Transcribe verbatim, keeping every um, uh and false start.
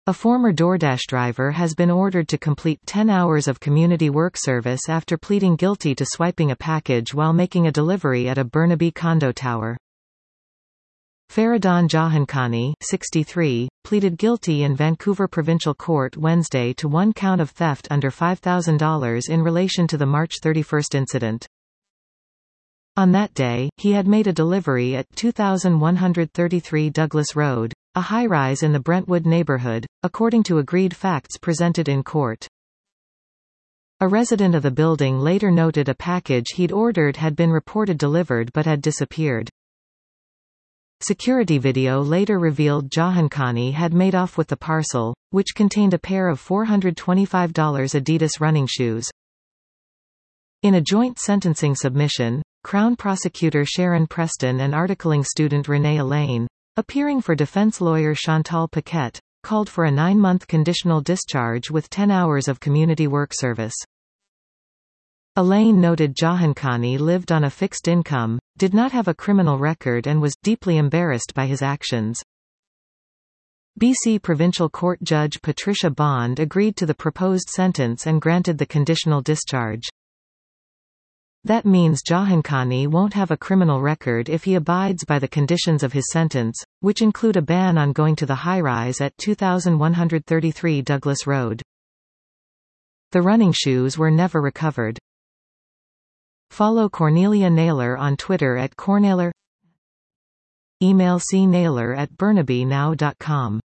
A former DoorDash driver has been ordered to complete ten hours of community work service after pleading guilty to swiping a package while making a delivery at a Burnaby condo tower. Faridun Jahankhani, sixty-three, pleaded guilty in Vancouver Provincial Court Wednesday to one count of theft under five thousand dollars in relation to the March thirty-first incident. On that day, he had made a delivery at two thousand one hundred thirty-three Douglas Road, a high-rise in the Brentwood neighborhood, according to agreed facts presented in court. A resident of the building later noted a package he'd ordered had been reported delivered but had disappeared. Security video later revealed Jahankhani had made off with the parcel, which contained a pair of four hundred twenty-five dollar Adidas running shoes. In a joint sentencing submission, Crown Prosecutor Sharon Preston and articling student Renee Elaine, appearing for defense lawyer Chantal Paquette, called for a nine-month conditional discharge with ten hours of community work service. Elaine noted Jahankhani lived on a fixed income, did not have a criminal record and was deeply embarrassed by his actions. B C Provincial Court Judge Patricia Bond agreed to the proposed sentence and granted the conditional discharge. That means Jahankhani won't have a criminal record if he abides by the conditions of his sentence, which include a ban on going to the high-rise at two thousand one hundred thirty-three Douglas Road. The running shoes were never recovered. Follow Cornelia Naylor on Twitter at Cornaylor. Email c naylor at burnaby now dot com.